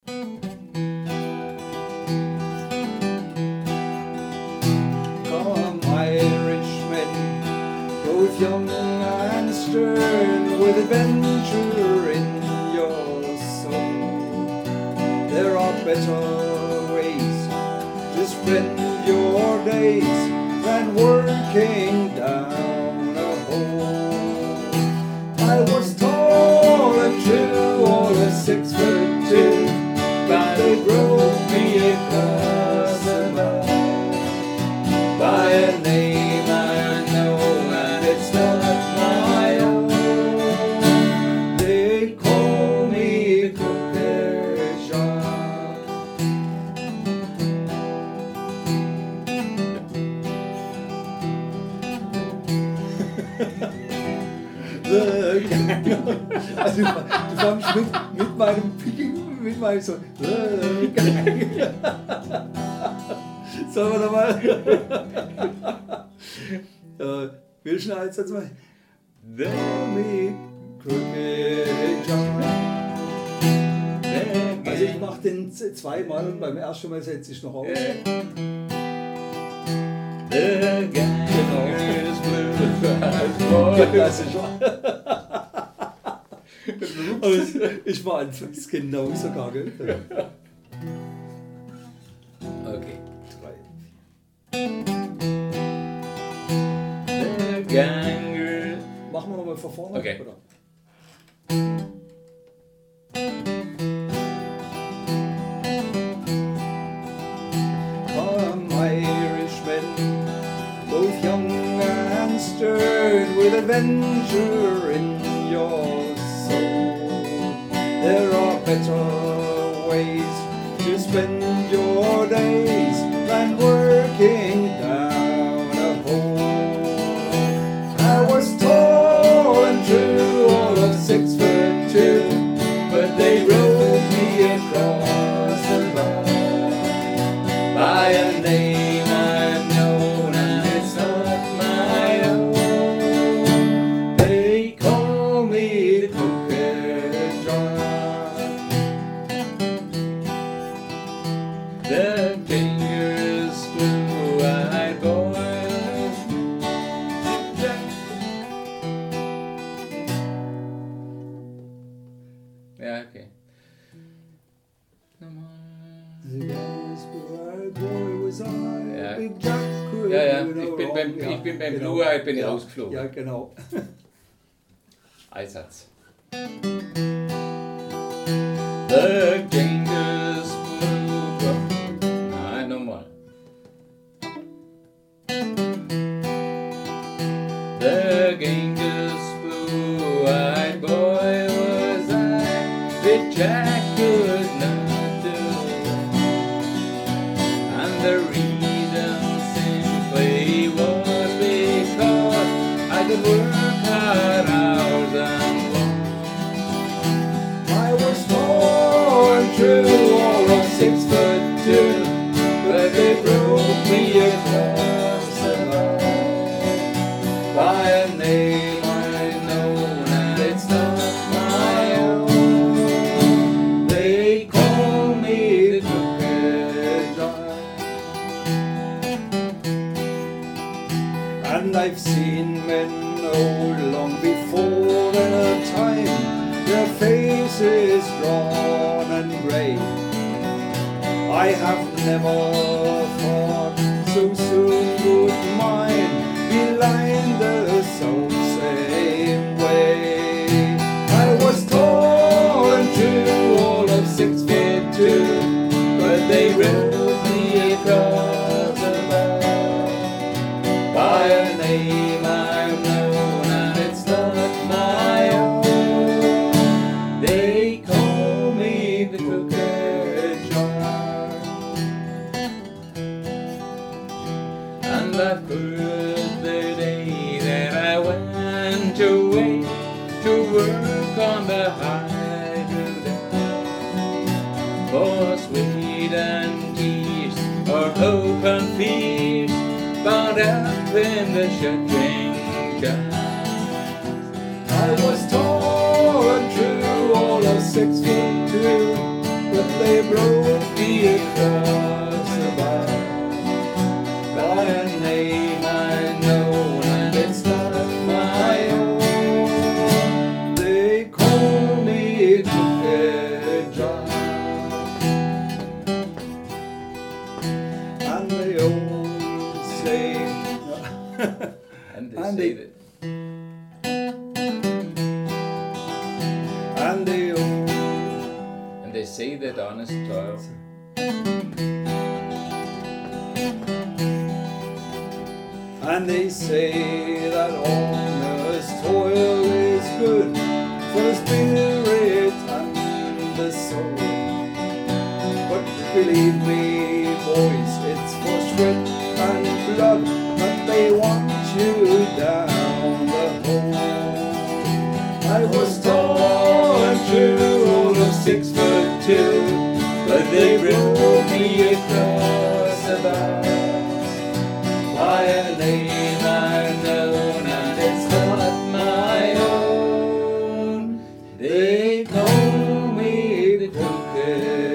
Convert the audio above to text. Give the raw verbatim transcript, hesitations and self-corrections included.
Come, Irishmen, both young and stern, with adventure in your soul. There are better ways to spend your days than working down a hole. I was tall and true, all of six foot two, but they broke me across the mouth by a name I know, and it's not my own. They call me Crooked John. The Gang. Also, du fangst mit, mit meinem Picking, mit meinem so. The Gang. Sollen wir nochmal? äh, wir schneiden jetzt jetzt mal. The me Crooked John. Also ich mache den zweimal und beim ersten Mal setze ich noch aus. The gang is blue. Das ist schon. Ich war anfangs genau sogar, gell? Okay. Drei. The gang is... Machen wir nochmal von vorne? Okay. Oder? Come, Irishmen, both young and stern, with adventure in your soul. There are better ways to spend your days than working down a hole. I was tall and true, all of six foot two, but they rode me across the line by a name I've known, and it's not my own. They call me the Crooked John. The dangerous blue-eyed boy. Yeah, okay. Come on. The guy's blue-eyed boy was I, Ja. Big Jack could Ja, ja, do no ich bin wrong. beim, Ja, ich bin beim genau. Blue-Eye bin ich Ja, rausgeflogen. Ja, genau. Einsatz. The dangerous blue boy. Nein, nochmal. The dangerous blue-eyed boy was I, that Jack could not do. And the reason simply was because I could work hard hours and long. I was tall and true, all of six foot two, but they broke me across the line by a name I know, and it's not my own. They call me the Crooked John. And I've seen men old long before their time, their faces drawn and grey. I have never thought so soon would mine be lined the so same way. I was tall and true, all of six feet two, but they rode me across the line by a name I've known, and it's not my own. They call me the Crooked John. And that first the day that I went away to work on the highway for sweet and tears or hope and fears, bound up in the shuddering skies. I was tall and true, all of six feet two, but they they broke me across the bar by a name I know, and it's not my own. They call me Crooked John, and they all say And they And say they- that and they all and they say that honest toil And they say that honest toil is good for the spirit and the soul. But believe me, boys, it's for sweat and blood that they want you down the hole. I was tall and true, all of six foot two, but they broke me across the back by a name unknown, and it's not my own. They call me the Crooked